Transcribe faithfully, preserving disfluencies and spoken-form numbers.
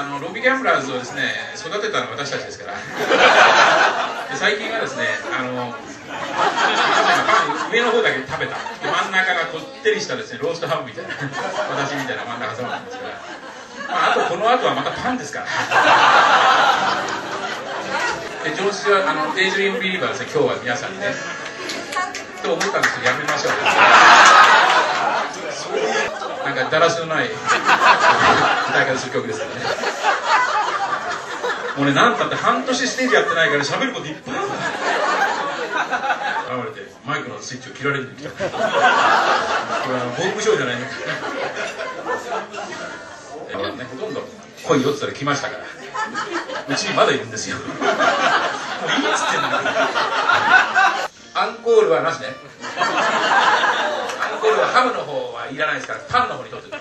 あのロビーギャンブラーズをですね育てたのは私たちですからで最近はですねあのパン上の方だけ食べたで真ん中がこってりしたですねローストハムみたいな私みたいな真ん中挟まってますから、まあ、あとこの後はまたパンですからで上司はあのデイズリームビリーバーですね今日は皆さんにねと思ったんですけどやめましょうそういうなんかだらしのない歌い方する曲ですからねもうね何たって半年ステージやってないから喋ることいっぱいある現れてマイクのスイッチを切られるんできたこれは防具症じゃないのねほとんど来いよって言ったら来ましたからうちにまだいるんですよもういいっつってんのにアンコールはなしねアンコールはハムの方はいらないですからパンの方にとって